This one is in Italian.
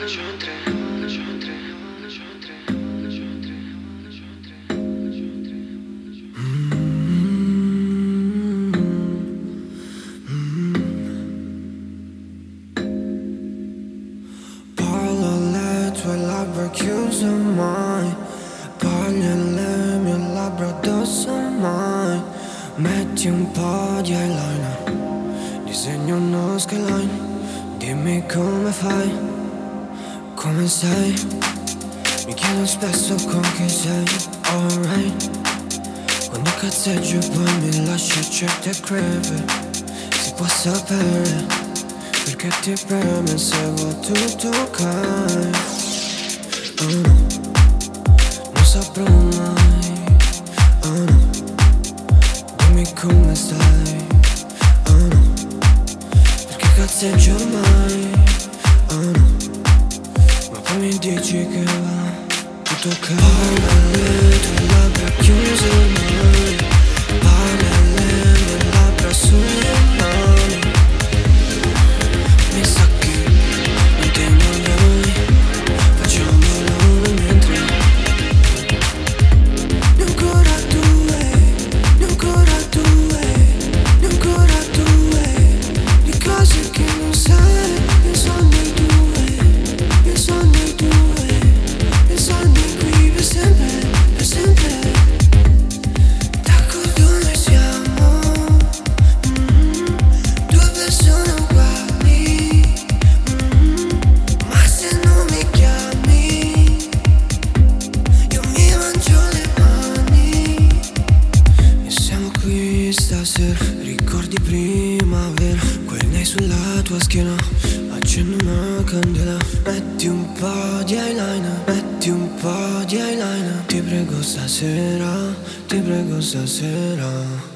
Parlo alle tue labbra chiuse mai, parli alle mie labbra addosso mai. Metti un po' di eyeliner, disegno uno skyline. Dimmi come fai, come sei. Mi chiedo spesso con chi sei, alright. Quando cazzeggio e poi mi lasci certe crepe, si può sapere perché ti preme se vuoi tutto ok. Oh no, non saprò mai. Oh no, dimmi come stai. Oh no, perché cazzeggio ormai. Oh no, ma poi mi dici che va tutto ok. Parla alle tue labbra chiuse mai, parla alle mie labbra sulle mani. Mi sa che non ti noi, facciamolo mentre ne ancora due, ne ancora due, ne ancora due di cose che non sai. Penso a noi due, penso a noi due, penso a noi qui per sempre, per sempre. D'accordo noi siamo, due persone uguali, ma se non mi chiami io mi mangio le mani. E siamo qui stasera, ricordi primavera, quel nei sulla tua schiena, accendi una candela. Metti un po' di eyeliner, metti un po' di eyeliner. Ti prego stasera, ti prego stasera.